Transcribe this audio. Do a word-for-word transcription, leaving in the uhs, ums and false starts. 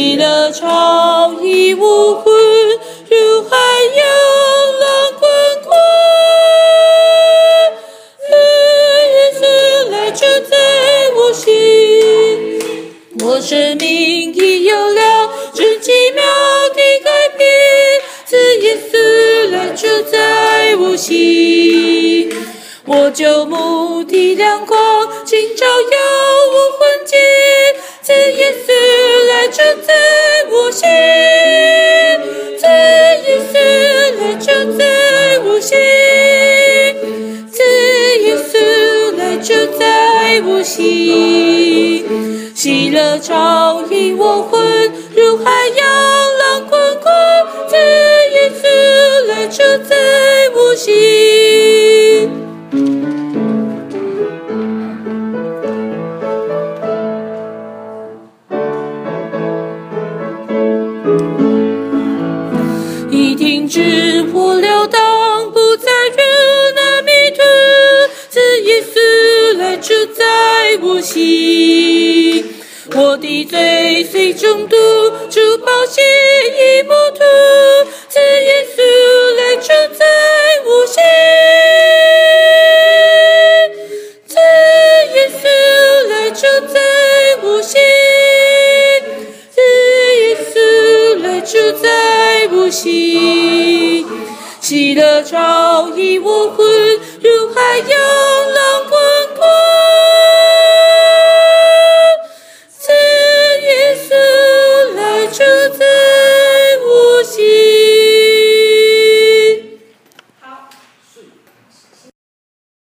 喜乐潮溢无魂，如海洋浪滚滚。耶稣来住在我心，我生命已有了真奇妙的改变。自耶稣来住在我心，我救母的亮光竟照耀我魂界。自耶稣来住在我心，自耶稣来住在我心，自耶稣来住在我心。喜乐潮溢我魂，如海洋浪滚滚。自耶稣来住在我心。一停止我流荡，不再入那迷途。自耶稣来住在我心，我的罪虽中毒，主宝血已抹除。自耶稣来住在我心，自耶稣来住在我心，自耶稣来住在我心。喜乐潮溢我魂，如海洋